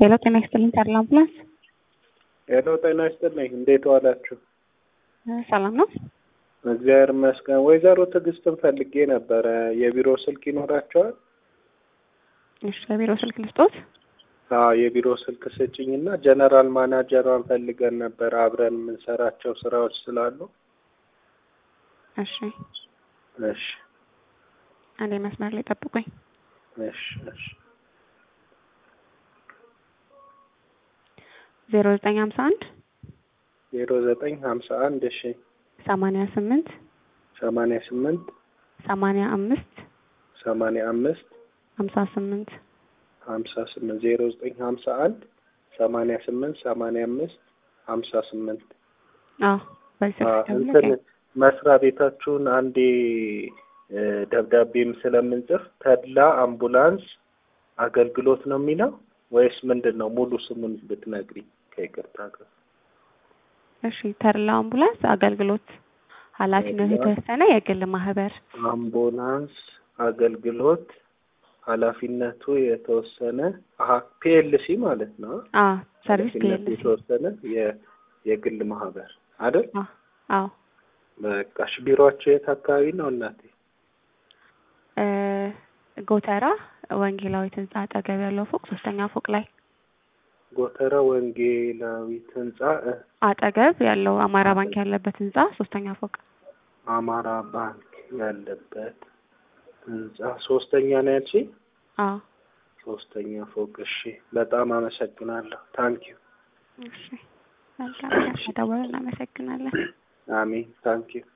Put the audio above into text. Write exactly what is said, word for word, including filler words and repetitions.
ሄሎ ጤና ይስጥልኝ ተድላ አምቡላንስ። ሄሎ ጤና ይስጥልኝ። እንዴት ዋላችሁ? ሰላም ነው እግዚአብሔር ይመስገን። ወይዘሮ ትዕግስትን ፈልጌ ነበረ። የቢሮ ስልክ ይኖራቸዋል? እሺ የቢሮ ስልክ ልስጦት? አዎ የቢሮ ስልክ ስጭኝና ጀነራል ማናጀሯን ፈልገን ነበር አብረን የምንሰራቸው ስራዎች ስላሉ። እሺ እሺ አንዴ መስመር ላይ ጠብቁኝ። እሺ እሺ ዜሮ ዘጠኝ ሃምሳ አንድ ዜሮ ዘጠኝ ሃምሳ አንድ እሺ ሰማንያ ስምንት ሰማንያ ስምንት ሰማንያ አምስት ሰማንያ አምስት ሃምሳ ስምንት ሃምሳ ስምንት ዜሮ ዘጠኝ ሃምሳ አንድ ሰማንያ ስምንት ሰማንያ አምስት ሃምሳ ስምንት አዎ በዚህ እንትን መስሪያ ቤታችሁን አንዴ ደብዳቤም ስለምንጽፍ ተድላ አምቡላንስ አገልግሎት ነው የሚለው ወይስ ምንድነው? ሙሉ ስሙን ብትነግሪኝ ከይቅርታ ጋር። እሺ ተድላ አምቡላንስ አገልግሎት ኃላፊነቱ የተወሰነ የግል ማህበር አምቡላንስ አገልግሎት ኃላፊነቱ የተወሰነ አሃ ፒኤልሲ ማለት ነው። አዎ ሰርቪስ ፒኤልሲ የተወሰነ የግል ማህበር አይደል? አዎ አዎ በቃሽ። ቢሮአችሁ የት አካባቢ ነው እናቴ? እ ጎተራ ወንጌላዊት ህንጻ አጠገብ ያለው ፎቅ ሶስተኛ ፎቅ ላይ። ጎተራ ወንጌላዊት ህንጻ አጠገብ ያለው አማራ ባንክ ያለበት ህንጻ ሶስተኛ ፎቅ። አማራ ባንክ ያለበት ህንጻ ሶስተኛ ነው ያልሽ? አዎ ሶስተኛ ፎቅ። እሺ በጣም አመሰግናለሁ። ታንክ ዩ። እሺ መልካም። ተደውለን እናመሰግናለን። አሜን። ታንክ ዩ።